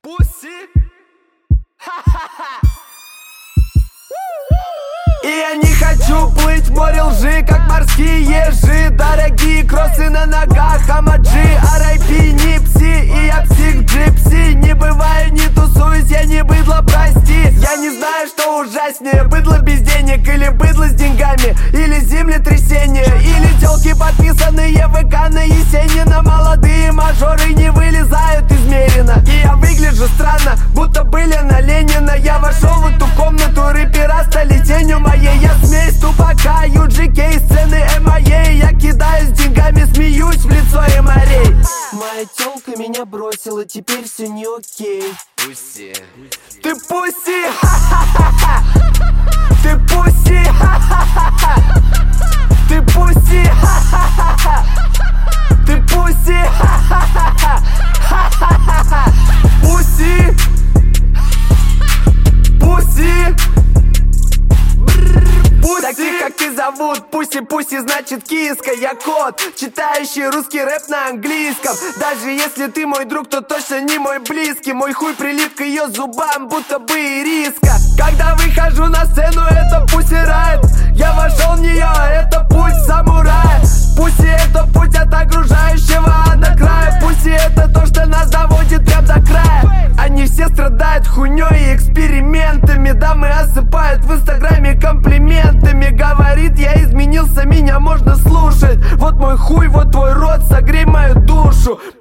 Пусси. И я не хочу плыть в море лжи, как морские ежи. Дорогие кроссы на ногах, амаджи, R.I.P. Нипси. И я псих-джипси, не бываю, не тусуюсь, я не быдло, прости. Я не знаю, что ужаснее, быдло без денег или быдло с деньгами, или землетрясение, или тёлки, подписанные в ВК на Есенина. Молодые мажоры не вылезают из Мерина. И я выгляжу странно, будто были на Ленина. Я вошел в эту комнату, рэпера стали тенью моей. Я смеюсь тупака, UGK, сцены MIA. Я кидаюсь деньгами, смеюсь в лицо морей. Моя тёлка меня бросила, теперь все не окей. Пусси. Ты пусси, ха-ха-ха. Ты пусси, ха-ха-ха. Ты пусси, ха-ха-ха. Ты пусси, ха-ха-ха. Ха-ха-ха. Пусси. Пусси. Таких, как ты, зовут Пусси, значит киска. Я кот, читающий русский рэп на английском. Даже если ты мой друг, то точно не мой близкий. Мой хуй прилип к ее зубам, будто бы ириска. Когда выхожу на сцену, это Пусси райд. Я вошел в нее, это путь самурая. Пусси — это путь от окружающего до края. Пусси — это то, что нас доводит прям до края. Они все страдают хуйней и экспериментами. Дамы осыпают в инстаграме комплиментами. Говорит, я изменился, меня можно слушать. Вот мой хуй, вот твой рот, согрей мою душу.